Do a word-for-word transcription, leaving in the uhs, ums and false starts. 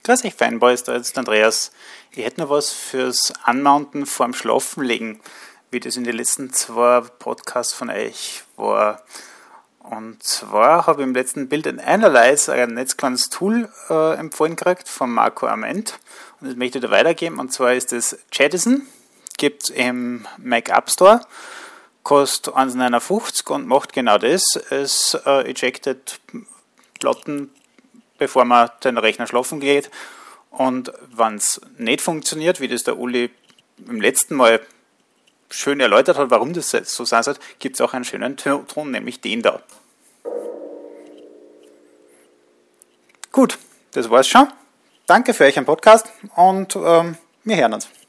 Grüß euch Fanboys, da ist Andreas. Ich hätte noch was fürs Anmounten vorm Schlafenlegen, wie das in den letzten zwei Podcasts von euch war. Und zwar habe ich im letzten Build and Analyze ein ganz kleines Tool äh, empfohlen gekriegt von Marco Arment. Und das möchte ich da weitergeben. Und zwar ist das Jettison, gibt es im Mac App Store, kostet eins Komma neunundfünfzig und macht genau das. Es äh, ejected Platten, bevor man den Rechner schlafen geht. Und wenn es nicht funktioniert, wie das der Uli im letzten Mal schön erläutert hat, warum das so sein soll, gibt es auch einen schönen Ton, nämlich den da. Gut, das war's schon. Danke für euch am Podcast und ähm, wir hören uns.